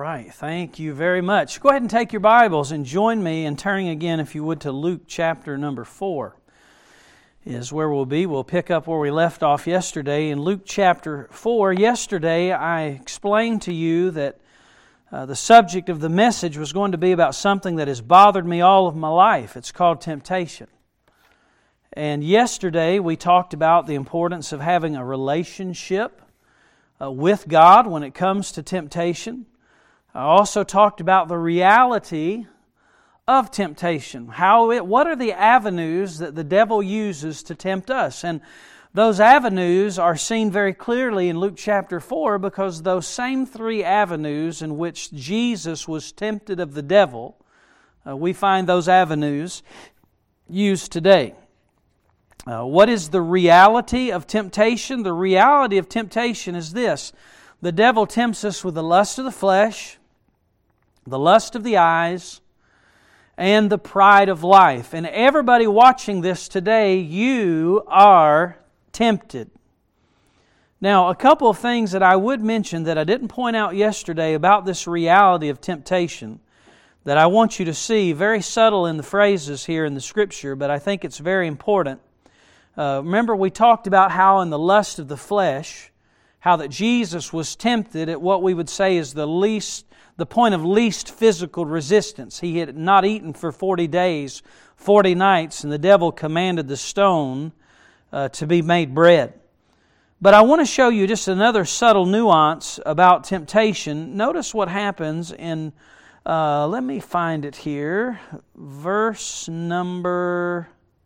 right, thank you very much. Go ahead and take your Bibles and join me in turning again, if you would, to Luke chapter number 4 is where we'll be. We'll pick up where we left off yesterday in Luke chapter 4. Yesterday I explained to you that the subject of the message was going to be about something that has bothered me all of my life. It's called temptation. And yesterday we talked about the importance of having a relationship with God when it comes to temptation. I also talked about the reality of temptation. What are the avenues that the devil uses to tempt us? And those avenues are seen very clearly in Luke chapter 4 because those same three avenues in which Jesus was tempted of the devil, we find those avenues used today. What is the reality of temptation? The reality of temptation is this. The devil tempts us with the lust of the flesh, the lust of the eyes, and the pride of life. And everybody watching this today, you are tempted. Now, a couple of things that I would mention that I didn't point out yesterday about this reality of temptation that I want you to see, very subtle in the phrases here in the Scripture, but I think it's very important. Remember, we talked about how in the lust of the flesh, how that Jesus was tempted at what we would say is the point of least physical resistance. He had not eaten for 40 days, 40 nights, and the devil commanded the stone to be made bread. But I want to show you just another subtle nuance about temptation. Notice what happens in, let me find it here, verse number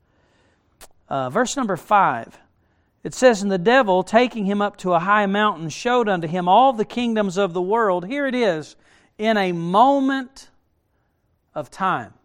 5. It says, "And the devil, taking him up to a high mountain, showed unto him all the kingdoms of the world." Here it is, in a moment of time.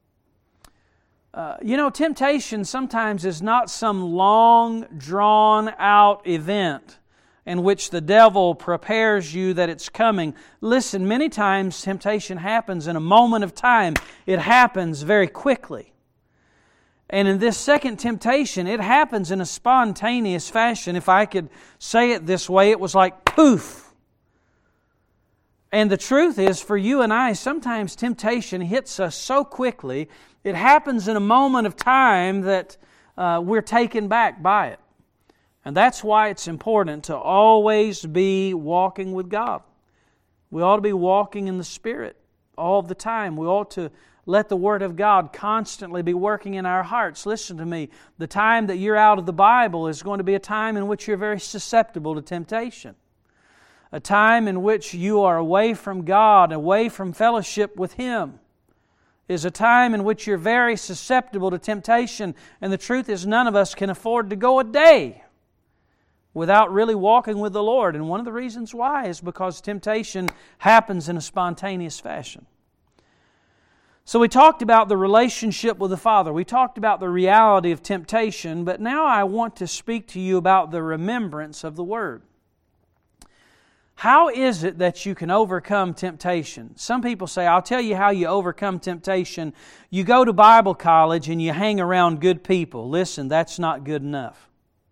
Temptation sometimes is not some long, drawn-out event in which the devil prepares you that it's coming. Listen, many times temptation happens in a moment of time. It happens very quickly. And in this second temptation, it happens in a spontaneous fashion. If I could say it this way, it was like poof. And the truth is, for you and I, sometimes temptation hits us so quickly, it happens in a moment of time that we're taken back by it. And that's why it's important to always be walking with God. We ought to be walking in the Spirit all the time. We ought to let the Word of God constantly be working in our hearts. Listen to me. The time that you're out of the Bible is going to be a time in which you're very susceptible to temptation. A time in which you are away from God, away from fellowship with Him, is a time in which you're very susceptible to temptation. And the truth is, none of us can afford to go a day without really walking with the Lord. And one of the reasons why is because temptation happens in a spontaneous fashion. So we talked about the relationship with the Father. We talked about the reality of temptation, but now I want to speak to you about the remembrance of the Word. How is it that you can overcome temptation? Some people say, I'll tell you how you overcome temptation. You go to Bible college and you hang around good people. Listen, that's not good enough.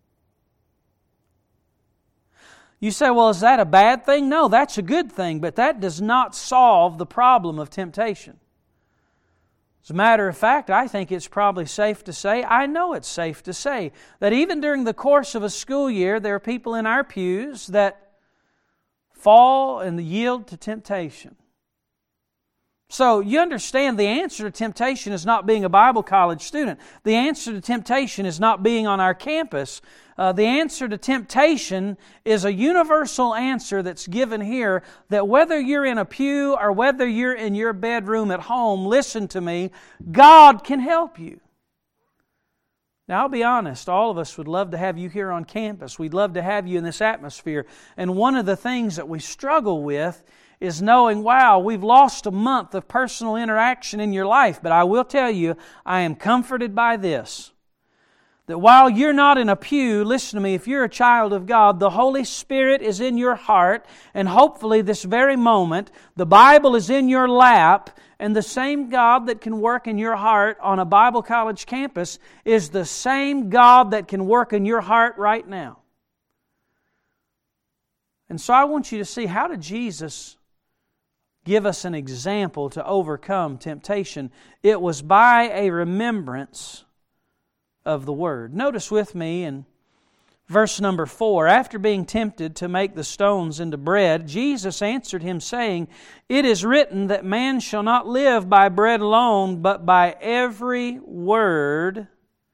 You say, well, is that a bad thing? No, that's a good thing, but that does not solve the problem of temptation. As a matter of fact, I think it's probably safe to say, I know it's safe to say, that even during the course of a school year, there are people in our pews that fall and yield to temptation. So you understand the answer to temptation is not being a Bible college student. The answer to temptation is not being on our campus. The answer to temptation is a universal answer that's given here, that whether you're in a pew or whether you're in your bedroom at home, listen to me, God can help you. Now, I'll be honest, all of us would love to have you here on campus. We'd love to have you in this atmosphere. And one of the things that we struggle with is knowing, wow, we've lost a month of personal interaction in your life. But I will tell you, I am comforted by this. That while you're not in a pew, listen to me, if you're a child of God, the Holy Spirit is in your heart, and hopefully this very moment, the Bible is in your lap, and the same God that can work in your heart on a Bible college campus is the same God that can work in your heart right now. And so I want you to see, how did Jesus give us an example to overcome temptation. It was by a remembrance of the Word. Notice with me in verse number 4, after being tempted to make the stones into bread, Jesus answered him, saying, "It is written that man shall not live by bread alone, but by every word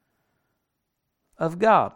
of God."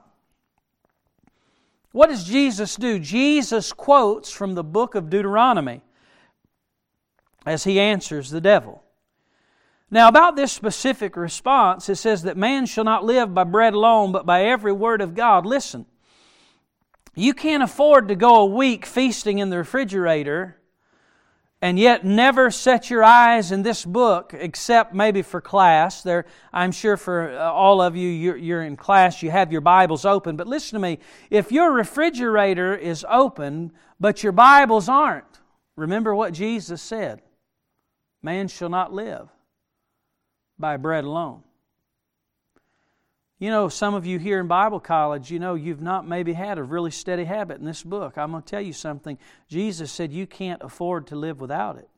What does Jesus do? Jesus quotes from the book of Deuteronomy as He answers the devil. Now, about this specific response, it says that man shall not live by bread alone, but by every word of God. Listen, you can't afford to go a week feasting in the refrigerator and yet never set your eyes in this book except maybe for class. I'm sure for all of you, you're in class, you have your Bibles open. But listen to me, if your refrigerator is open, but your Bibles aren't, remember what Jesus said. Man shall not live by bread alone. You know, some of you here in Bible college, you've not maybe had a really steady habit in this book. I'm going to tell you something. Jesus said you can't afford to live without it.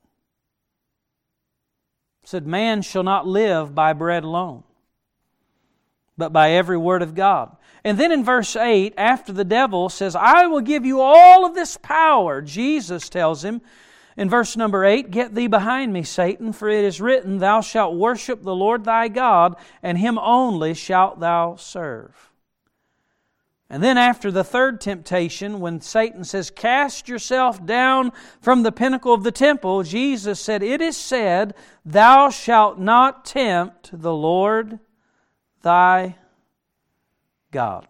He said, man shall not live by bread alone, but by every word of God. And then in verse 8, after the devil says, "I will give you all of this power," Jesus tells him, in verse number 8, "Get thee behind me, Satan, for it is written, Thou shalt worship the Lord thy God, and Him only shalt thou serve." And then after the third temptation, when Satan says, "Cast yourself down from the pinnacle of the temple," Jesus said, "It is said, Thou shalt not tempt the Lord thy God."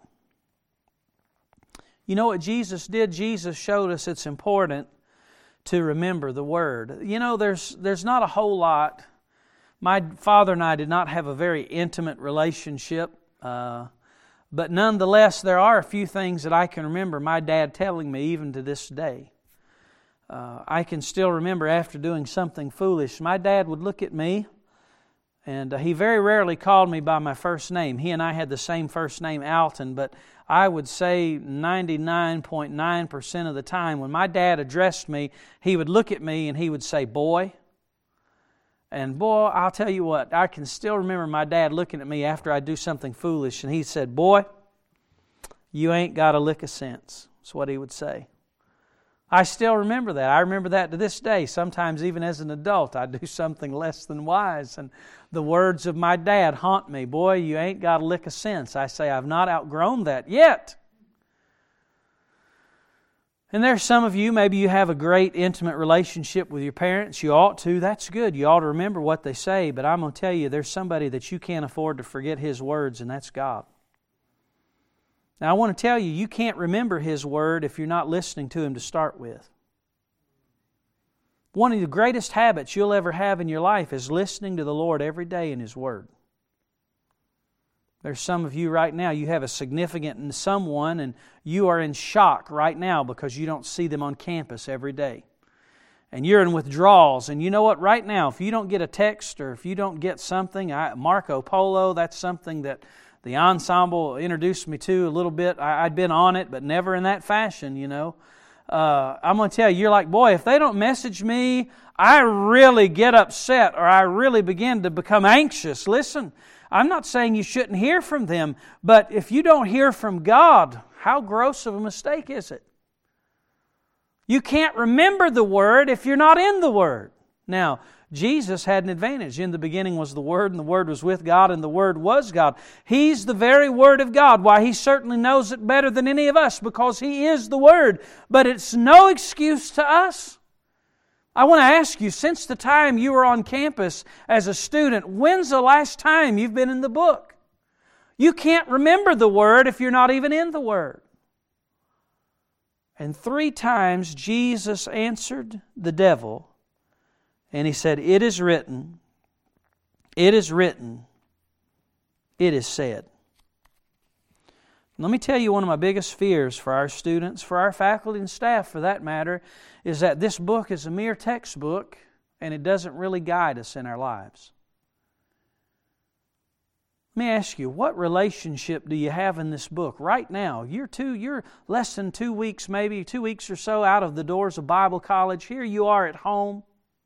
You know what Jesus did? Jesus showed us it's important to remember the Word. There's not a whole lot. My father and I did not have a very intimate relationship, but nonetheless, there are a few things that I can remember my dad telling me even to this day. I can still remember after doing something foolish, my dad would look at me, and he very rarely called me by my first name. He and I had the same first name, Alton, but I would say 99.9% of the time when my dad addressed me, he would look at me and he would say, "Boy." And boy, I'll tell you what, I can still remember my dad looking at me after I'd do something foolish, and he said, "Boy, you ain't got a lick of sense." That's what he would say. I still remember that. I remember that to this day. Sometimes even as an adult, I do something less than wise, and the words of my dad haunt me. "Boy, you ain't got a lick of sense." I say, I've not outgrown that yet. And there's some of you, maybe you have a great intimate relationship with your parents. You ought to. That's good. You ought to remember what they say. But I'm going to tell you, there's somebody that you can't afford to forget His words, and that's God. Now, I want to tell you, you can't remember His Word if you're not listening to Him to start with. One of the greatest habits you'll ever have in your life is listening to the Lord every day in His Word. There's some of you right now, you have a significant someone and you are in shock right now because you don't see them on campus every day. And you're in withdrawals. And you know what? Right now, if you don't get a text or if you don't get something, Marco Polo, that's something that the ensemble introduced me to a little bit. I'd been on it, but never in that fashion, I'm going to tell you, you're like, boy, if they don't message me, I really get upset or I really begin to become anxious. Listen, I'm not saying you shouldn't hear from them, but if you don't hear from God, how gross of a mistake is it? You can't remember the Word if you're not in the Word. Now, Jesus had an advantage. In the beginning was the Word, and the Word was with God, and the Word was God. He's the very Word of God. Why, He certainly knows it better than any of us because He is the Word. But it's no excuse to us. I want to ask you, since the time you were on campus as a student, when's the last time you've been in the book? You can't remember the Word if you're not even in the Word. And 3 times Jesus answered the devil, and He said, "It is written, it is written, it is said." Let me tell you, one of my biggest fears for our students, for our faculty and staff for that matter, is that this book is a mere textbook and it doesn't really guide us in our lives. Let me ask you, what relationship do you have in this book right now? You're less than 2 weeks, maybe 2 weeks or so out of the doors of Bible college. Here you are at home.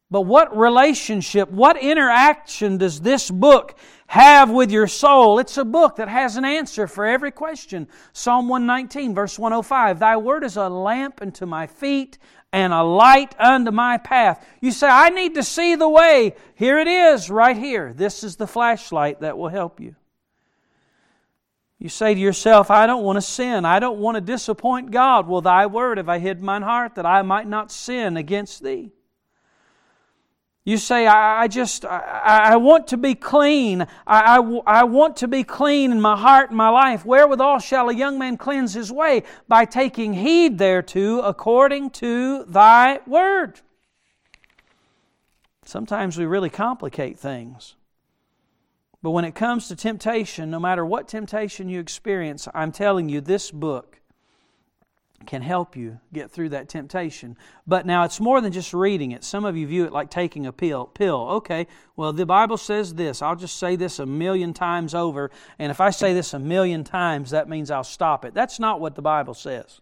But what relationship, what interaction does this book have with your soul? It's a book that has an answer for every question. Psalm 119, verse 105, Thy word is a lamp unto my feet and a light unto my path. You say, I need to see the way. Here it is, right here. This is the flashlight that will help you. You say to yourself, I don't want to sin. I don't want to disappoint God. Well, Thy word have I hid in mine heart that I might not sin against Thee. You say, I want to be clean. I want to be clean in my heart and my life. Wherewithal shall a young man cleanse his way? By taking heed thereto according to Thy word. Sometimes we really complicate things. But when it comes to temptation, no matter what temptation you experience, I'm telling you, this book can help you get through that temptation. But now it's more than just reading it. Some of you view it like taking a pill. Okay, well the Bible says this. I'll just say this 1,000,000 times over. And if I say this 1,000,000 times, that means I'll stop it. That's not what the Bible says.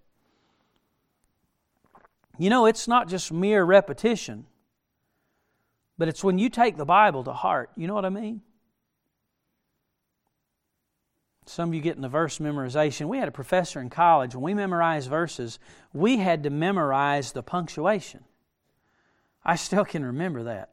You know, it's not just mere repetition. But it's when you take the Bible to heart. You know what I mean? Some of you get in the verse memorization. We had a professor in college. When we memorized verses, we had to memorize the punctuation. I still can remember that.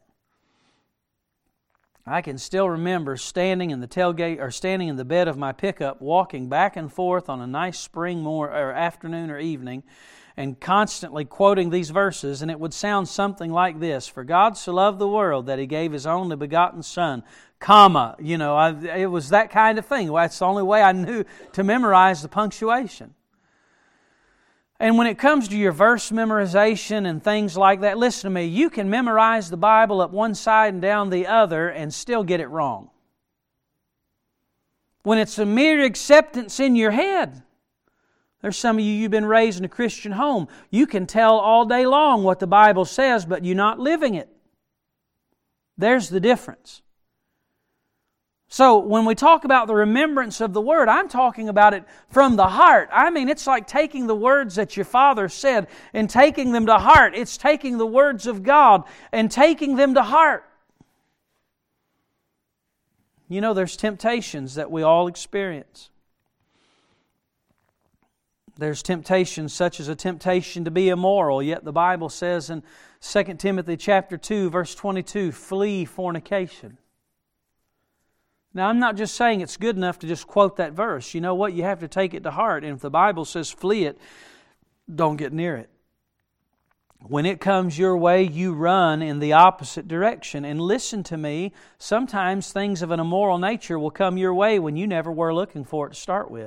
I can still remember standing in the tailgate or standing in the bed of my pickup, walking back and forth on a nice spring or afternoon or evening, and constantly quoting these verses, and it would sound something like this: For God so loved the world that He gave His only begotten Son, comma. You know, it was that kind of thing. That's the only way I knew to memorize the punctuation. And when it comes to your verse memorization and things like that, listen to me, you can memorize the Bible up one side and down the other and still get it wrong. When it's a mere acceptance in your head. There's some of you, you've been raised in a Christian home. You can tell all day long what the Bible says, but you're not living it. There's the difference. So when we talk about the remembrance of the Word, I'm talking about it from the heart. I mean, it's like taking the words that your father said and taking them to heart. It's taking the words of God and taking them to heart. You know, there's temptations that we all experience. There's temptations such as a temptation to be immoral, yet the Bible says in 2 Timothy chapter 2, verse 22, flee fornication. Now, I'm not just saying it's good enough to just quote that verse. You know what? You have to take it to heart. And if the Bible says flee it, don't get near it. When it comes your way, you run in the opposite direction. And listen to me, sometimes things of an immoral nature will come your way when you never were looking for it to start with.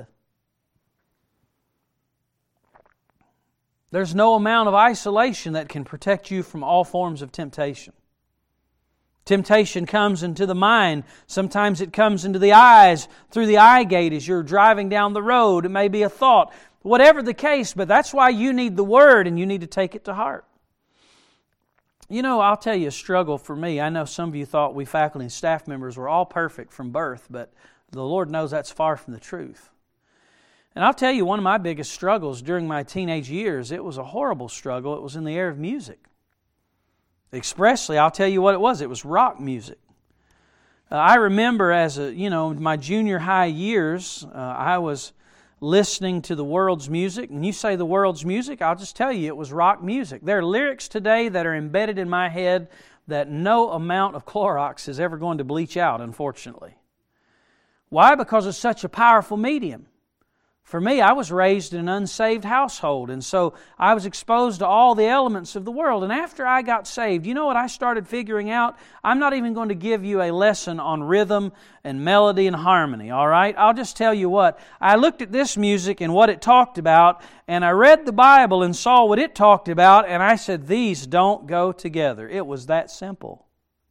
There's no amount of isolation that can protect you from all forms of temptation. Temptation comes into the mind. Sometimes it comes into the eyes, through the eye gate as you're driving down the road. It may be a thought. Whatever the case, but that's why you need the Word and you need to take it to heart. You know, I'll tell you a struggle for me. I know some of you thought we faculty and staff members were all perfect from birth, but the Lord knows that's far from the truth. And I'll tell you, one of my biggest struggles during my teenage years, it was a horrible struggle. It was in the area of music. Expressly, I'll tell you what it was. It was rock music. I remember my junior high years, I was listening to the world's music. And you say the world's music, I'll just tell you it was rock music. There are lyrics today that are embedded in my head that no amount of Clorox is ever going to bleach out, unfortunately. Why? Because it's such a powerful medium. For me, I was raised in an unsaved household, and so I was exposed to all the elements of the world. And after I got saved, you know what I started figuring out? I'm not even going to give you a lesson on rhythm and melody and harmony, all right? I'll just tell you what. I looked at this music and what it talked about, and I read the Bible and saw what it talked about, and I said, these don't go together. It was that simple.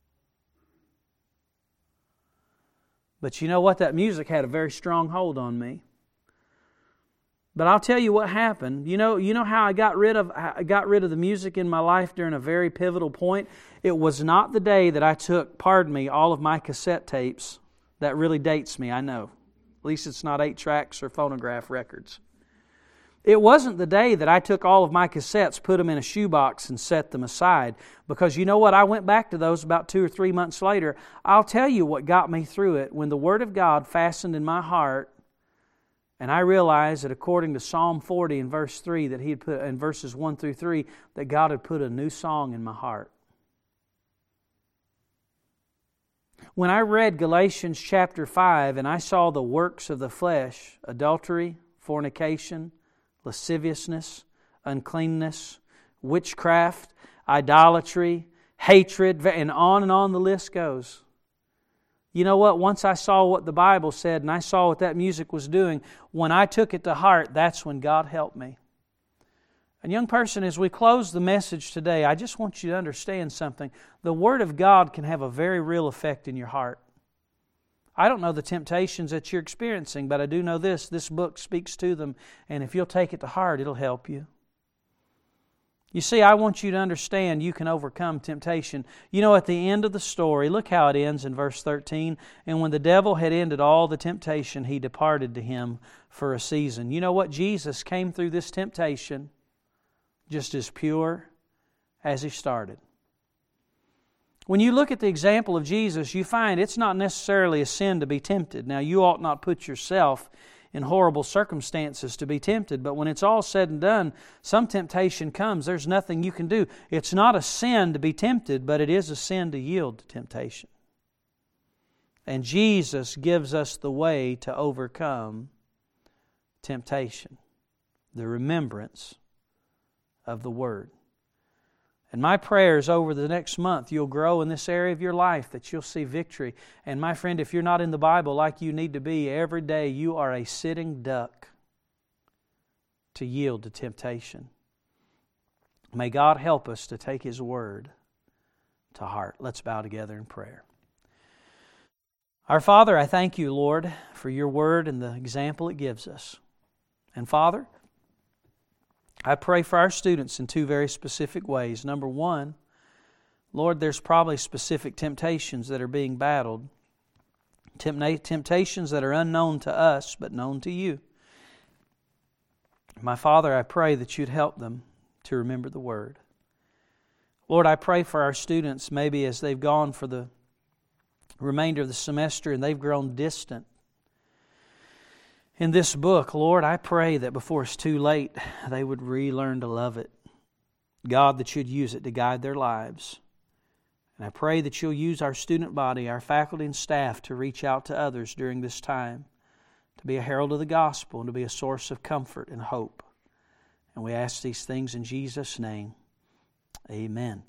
But you know what? That music had a very strong hold on me. But I'll tell you what happened. You know how I got rid of the music in my life during a very pivotal point? It was not the day that I took, all of my cassette tapes. That really dates me, I know. At least it's not 8 tracks or phonograph records. It wasn't the day that I took all of my cassettes, put them in a shoebox, and set them aside. Because you know what? I went back to those about 2 or 3 months later. I'll tell you what got me through it. When the Word of God fastened in my heart, and I realized that according to Psalm 40 in verse 3, that He had put in verses 1 through 3, that God had put a new song in my heart. When I read Galatians chapter 5 and I saw the works of the flesh, adultery, fornication, lasciviousness, uncleanness, witchcraft, idolatry, hatred, and on the list goes. You know what? Once I saw what the Bible said and I saw what that music was doing, when I took it to heart, that's when God helped me. And young person, as we close the message today, I just want you to understand something. The Word of God can have a very real effect in your heart. I don't know the temptations that you're experiencing, but I do know this book speaks to them, and if you'll take it to heart, it'll help you. You see, I want you to understand you can overcome temptation. You know, at the end of the story, look how it ends in verse 13. And when the devil had ended all the temptation, he departed to him for a season. You know what? Jesus came through this temptation just as pure as He started. When you look at the example of Jesus, you find it's not necessarily a sin to be tempted. Now, you ought not put yourself in horrible circumstances to be tempted, but when it's all said and done, some temptation comes. There's nothing you can do. It's not a sin to be tempted, but it is a sin to yield to temptation. And Jesus gives us the way to overcome temptation, the remembrance of the Word. And my prayer is over the next month you'll grow in this area of your life, that you'll see victory. And my friend, if you're not in the Bible like you need to be, every day you are a sitting duck to yield to temptation. May God help us to take His Word to heart. Let's bow together in prayer. Our Father, I thank You, Lord, for Your Word and the example it gives us. And Father, I pray for our students in 2 very specific ways. Number one, Lord, there's probably specific temptations that are being battled. Temptations that are unknown to us, but known to You. My Father, I pray that You'd help them to remember the Word. Lord, I pray for our students, maybe as they've gone for the remainder of the semester and they've grown distant in this book. Lord, I pray that before it's too late, they would relearn to love it. God, that You'd use it to guide their lives. And I pray that You'll use our student body, our faculty and staff to reach out to others during this time, to be a herald of the gospel and to be a source of comfort and hope. And we ask these things in Jesus' name. Amen.